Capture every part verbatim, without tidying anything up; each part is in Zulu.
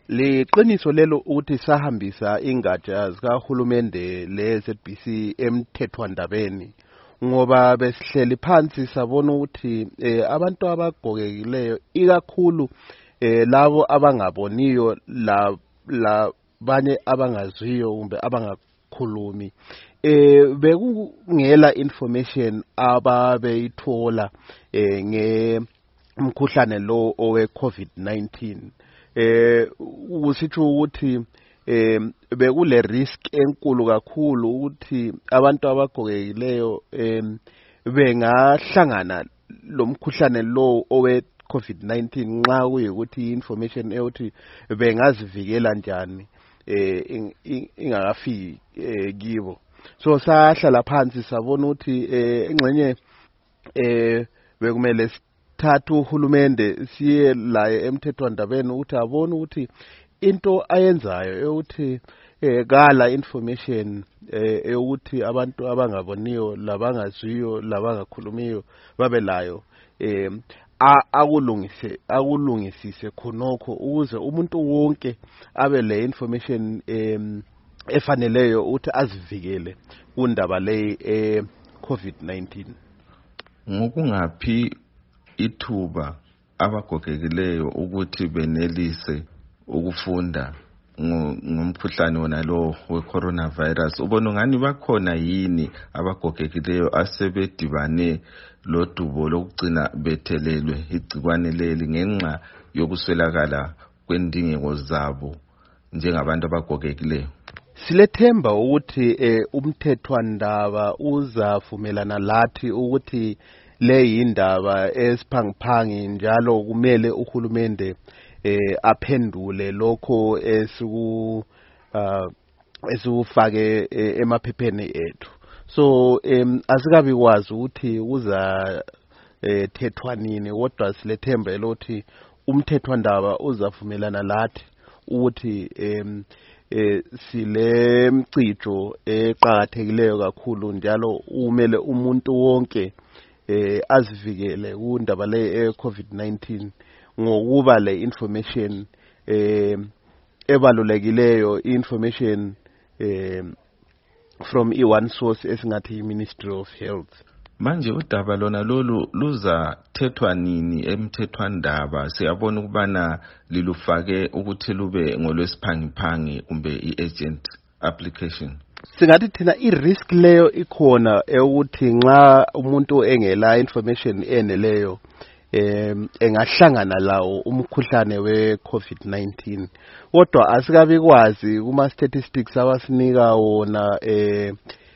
liqiniso lelo ukuthi sahambisa ingatsha zikahulumende le-Z B C emthethwandabeni ngoba besihleli phansi sabona ukuthi eh, abantu abagogekileyo ikakhulu eh, labo abangaboniyo la labanye abangaziyo kumbe abangakhulumi eh bekungela information ababeyithola eh nge umkhuhlane lo owe COVID nineteen eh usitsho ukuthi eh bekule risk enkulu kakhulu ukuthi abantu abagogekileyo eh bengahlangana lomkhuhlane lo owe COVID nineteen nxa kuyikuthi information eyothi bengazivikela njani eh ingakafiki kibo. So sahlala phansi sabona ukuthi eh engxenye eh bekumele sithathe uhulumende siye la emthethwandabeni ukuthi abone ukuthi into ayenzayo ukuthi eh kala information eh ukuthi abantu abangaboniyo labangaziyo labangakhulumiyo babe layo eh akulungise akulungisise khonokho ukuze umuntu wonke abe le information em efaneleyo ukuthi azivikele kundaba le eh COVID nineteen. Ngokungaphi ithuba abagogekileyo ukuthi benelise ukufunda ngomkhuhlane wona lo we-coronavirus, ubona ngani bakhona yini abagogekileyo asebedibane lodubo lokugcina bethelelwe igcikwane leli ngenxa yokuswelakala kwendingeko zabo njengabantu abagogekileyo? Silethemba ukuthi eh, umthethwandaba uzavumelana lathi ukuthi le yindaba esiphangiphangi njalo kumele uhulumende eh aphendule lokho esiku uh, esifake eh, emaphepheni ethu. So em asikabi kwazi ukuthi kuza eh, thethwa nini kodwa silethemba elothi umthethwandaba uzavumelana lathi ukuthi em eh sile mcijo eqhakathekileyo kakhulu njalo umele umuntu wonke eh azivikele kundaba le COVID nineteen ngokuba le information eh ebalulekileyo information eh from i one source esingathi Ministry of Health. Manje udaba lona lolu luza thethwa nini emthethwandaba? Siyabona ukubana lilufake ukuthi lube ngolwesiphangiphangi kumbe i-agent application. Singathi thina i-risk leyo ikhona ukuthi nxa umuntu engela information eneleyo em engahlangana lawo umkhuhlane we COVID nineteen. Kodwa asikabi kwazi kuma statistics abasinika wona eh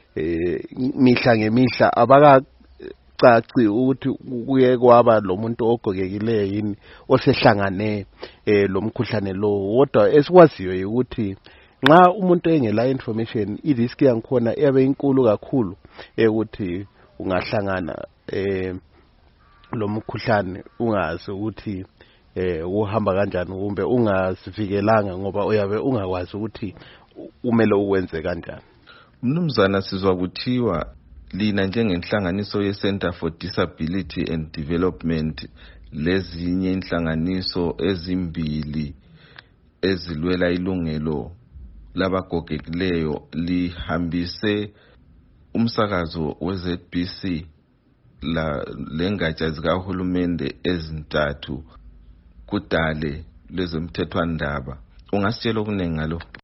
mihla ngemihla abaka caci ukuthi kuye kwaba lo muntu ogogekileyo yini osehlangane eh lo mkhuhlane lo. Kodwa esikwaziyo ukuthi nxa umuntu engela information i-risk yangikhona yabe inkulu kakhulu ukuthi ungahlangana eh lo mkhuhlane ungazi ukuthi eh uhamba kanjani kumbe ungazivikelanga ngoba uyabe ungakwazi ukuthi umele ukwenze kanjani. Mnumzana sizwa kuthiwa lina njengenhlanganiso ye-Center for Disability and Development lezinye inhlanganiso ezimbili ezilwela ilungelo labagogekileyo lihambise umsakazo we-Z B C la lengatsha zikahulumende ezintathu kudale lezomthethwandaba. Ungasitshela okuningi ngalo?